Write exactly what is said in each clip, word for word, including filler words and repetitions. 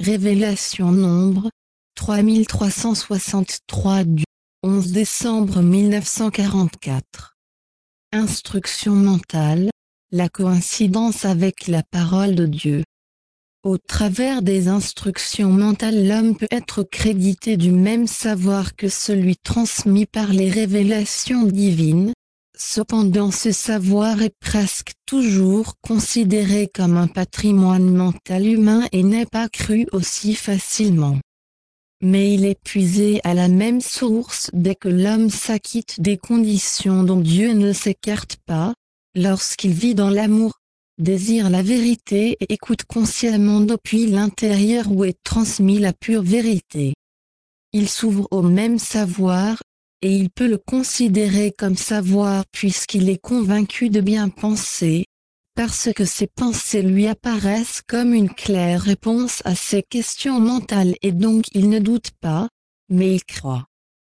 Révélation Nombre, trois mille trois cent soixante-trois du onze décembre mille neuf cent quarante-quatre. Instruction mentale, la coïncidence avec la parole de Dieu. Au travers des instructions mentales, l'homme peut être crédité du même savoir que celui transmis par les révélations divines. Cependant, ce savoir est presque toujours considéré comme un patrimoine mental humain et n'est pas cru aussi facilement. Mais il est puisé à la même source dès que l'homme s'acquitte des conditions dont Dieu ne s'écarte pas, lorsqu'il vit dans l'amour, désire la vérité et écoute consciemment depuis l'intérieur où est transmis la pure vérité. Il s'ouvre au même savoir, et il peut le considérer comme savoir puisqu'il est convaincu de bien penser, parce que ses pensées lui apparaissent comme une claire réponse à ses questions mentales et donc il ne doute pas, mais il croit.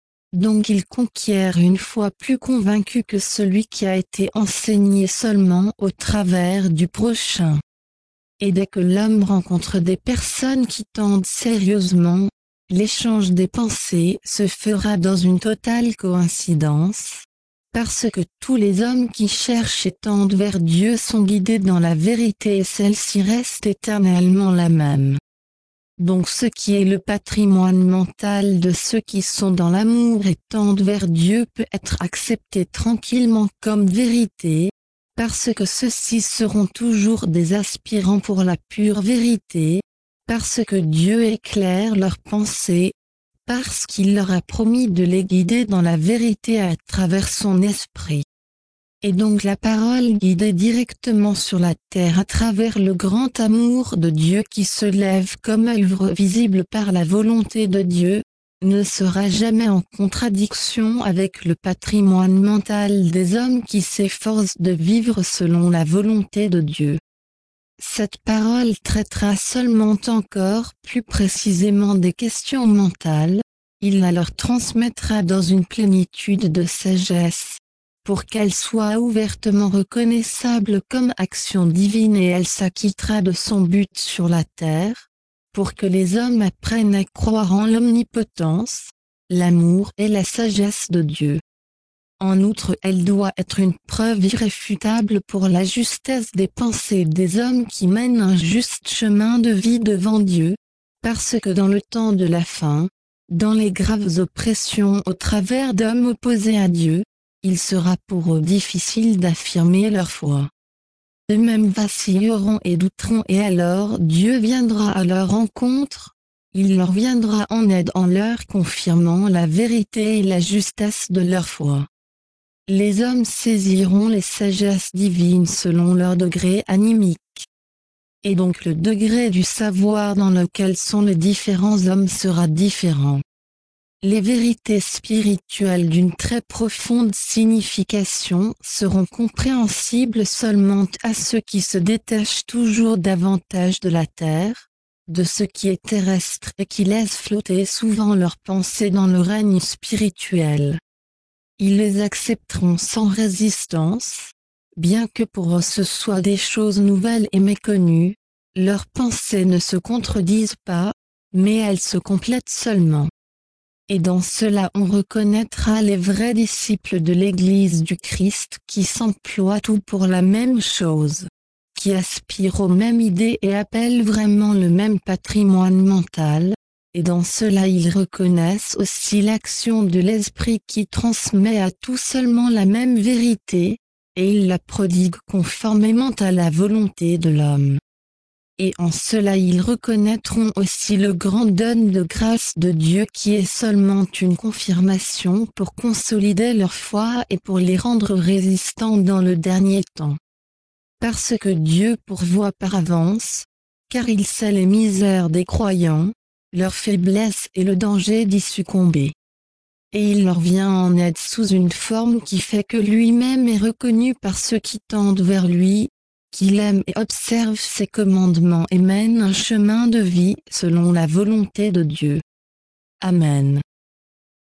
Donc il conquiert une foi plus convaincue que celui qui a été enseigné seulement au travers du prochain. Et dès que l'homme rencontre des personnes qui tendent sérieusement, l'échange des pensées se fera dans une totale coïncidence, parce que tous les hommes qui cherchent et tendent vers Dieu sont guidés dans la vérité et celle-ci reste éternellement la même. Donc ce qui est le patrimoine mental de ceux qui sont dans l'amour et tendent vers Dieu peut être accepté tranquillement comme vérité, parce que ceux-ci seront toujours des aspirants pour la pure vérité, parce que Dieu éclaire leurs pensées, parce qu'il leur a promis de les guider dans la vérité à travers son esprit. Et donc la parole guidée directement sur la terre à travers le grand amour de Dieu qui se lève comme œuvre visible par la volonté de Dieu, ne sera jamais en contradiction avec le patrimoine mental des hommes qui s'efforcent de vivre selon la volonté de Dieu. Cette parole traitera seulement encore plus précisément des questions mentales, il la leur transmettra dans une plénitude de sagesse, pour qu'elle soit ouvertement reconnaissable comme action divine et elle s'acquittera de son but sur la terre, pour que les hommes apprennent à croire en l'omnipotence, l'amour et la sagesse de Dieu. En outre, elle doit être une preuve irréfutable pour la justesse des pensées des hommes qui mènent un juste chemin de vie devant Dieu, parce que dans le temps de la fin, dans les graves oppressions au travers d'hommes opposés à Dieu, il sera pour eux difficile d'affirmer leur foi. Eux-mêmes vacilleront et douteront et alors Dieu viendra à leur rencontre, il leur viendra en aide en leur confirmant la vérité et la justesse de leur foi. Les hommes saisiront les sagesses divines selon leur degré animique. Et donc le degré du savoir dans lequel sont les différents hommes sera différent. Les vérités spirituelles d'une très profonde signification seront compréhensibles seulement à ceux qui se détachent toujours davantage de la terre, de ce qui est terrestre et qui laissent flotter souvent leurs pensées dans le règne spirituel. Ils les accepteront sans résistance, bien que pour eux ce soit des choses nouvelles et méconnues, leurs pensées ne se contredisent pas, mais elles se complètent seulement. Et dans cela on reconnaîtra les vrais disciples de l'Église du Christ qui s'emploient tout pour la même chose, qui aspirent aux mêmes idées et appellent vraiment le même patrimoine mental, et dans cela ils reconnaissent aussi l'action de l'Esprit qui transmet à tous seulement la même vérité, et ils la prodiguent conformément à la volonté de l'homme. Et en cela ils reconnaîtront aussi le grand don de grâce de Dieu qui est seulement une confirmation pour consolider leur foi et pour les rendre résistants dans le dernier temps. Parce que Dieu pourvoit par avance, car il sait les misères des croyants, leur faiblesse et le danger d'y succomber. Et il leur vient en aide sous une forme qui fait que lui-même est reconnu par ceux qui tendent vers lui, qu'il aime et observe ses commandements et mène un chemin de vie selon la volonté de Dieu. Amen.